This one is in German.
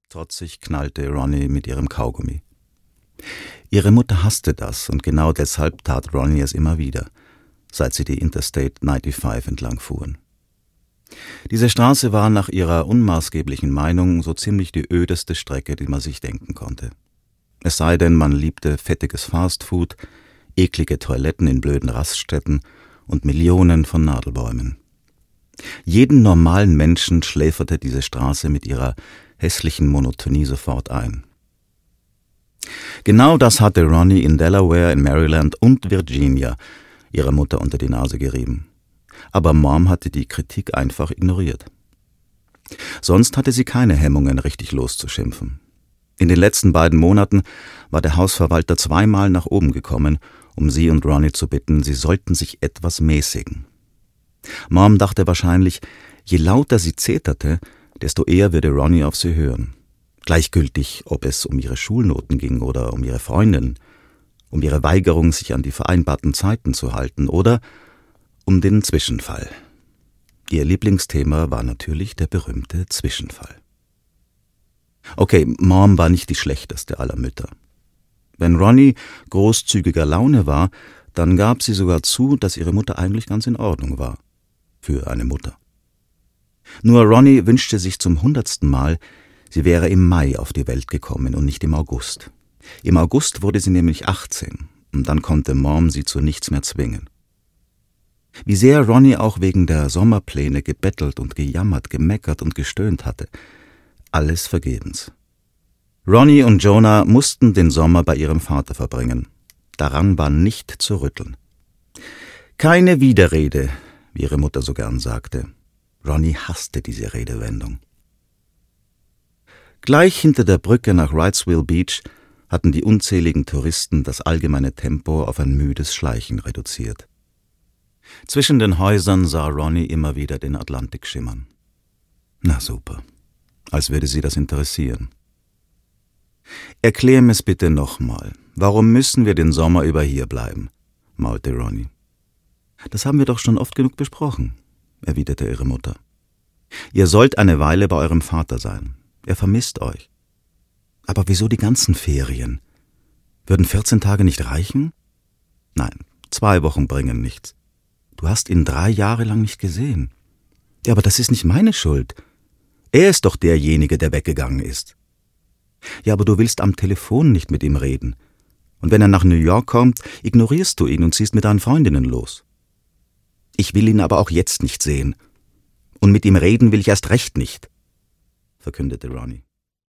Trotzig knallte Ronnie mit ihrem Kaugummi. Ihre Mutter hasste das und genau deshalb tat Ronnie es immer wieder, seit sie die Interstate 95 entlang fuhren. Diese Straße war nach ihrer unmaßgeblichen Meinung so ziemlich die ödeste Strecke, die man sich denken konnte. Es sei denn, man liebte fettiges Fastfood, eklige Toiletten in blöden Raststätten und Millionen von Nadelbäumen. Jeden normalen Menschen schläferte diese Straße mit ihrer hässlichen Monotonie sofort ein. Genau das hatte Ronnie in Delaware, in Maryland und Virginia ihrer Mutter unter die Nase gerieben. Aber Mom hatte die Kritik einfach ignoriert. Sonst hatte sie keine Hemmungen, richtig loszuschimpfen. In den letzten 2 Monaten war der Hausverwalter 2-mal nach oben gekommen, um sie und Ronnie zu bitten, sie sollten sich etwas mäßigen. Mom dachte wahrscheinlich, je lauter sie zeterte, desto eher würde Ronnie auf sie hören. Gleichgültig, ob es um ihre Schulnoten ging oder um ihre Freundin, um ihre Weigerung, sich an die vereinbarten Zeiten zu halten oder um den Zwischenfall. Ihr Lieblingsthema war natürlich der berühmte Zwischenfall. Okay, Mom war nicht die schlechteste aller Mütter. Wenn Ronnie großzügiger Laune war, dann gab sie sogar zu, dass ihre Mutter eigentlich ganz in Ordnung war. Für eine Mutter. Nur Ronnie wünschte sich zum 100. Mal, sie wäre im Mai auf die Welt gekommen und nicht im August. Im August wurde sie nämlich 18 und dann konnte Mom sie zu nichts mehr zwingen. Wie sehr Ronnie auch wegen der Sommerpläne gebettelt und gejammert, gemeckert und gestöhnt hatte. Alles vergebens. Ronnie und Jonah mussten den Sommer bei ihrem Vater verbringen. Daran war nicht zu rütteln. Keine Widerrede, wie ihre Mutter so gern sagte. Ronnie hasste diese Redewendung. Gleich hinter der Brücke nach Wrightsville Beach hatten die unzähligen Touristen das allgemeine Tempo auf ein müdes Schleichen reduziert. Zwischen den Häusern sah Ronnie immer wieder den Atlantik schimmern. Na super, als würde sie das interessieren. »Erklär mir's bitte nochmal. Warum müssen wir den Sommer über hier bleiben?« maulte Ronnie. »Das haben wir doch schon oft genug besprochen«, erwiderte ihre Mutter. »Ihr sollt eine Weile bei eurem Vater sein. Er vermisst euch.« »Aber wieso die ganzen Ferien? Würden 14 Tage nicht reichen?« »Nein, 2 Wochen bringen nichts. Du hast ihn 3 Jahre lang nicht gesehen.« »Ja, aber das ist nicht meine Schuld. Er ist doch derjenige, der weggegangen ist.« »Ja, aber du willst am Telefon nicht mit ihm reden. Und wenn er nach New York kommt, ignorierst du ihn und ziehst mit deinen Freundinnen los.« »Ich will ihn aber auch jetzt nicht sehen. Und mit ihm reden will ich erst recht nicht«, verkündete Ronnie.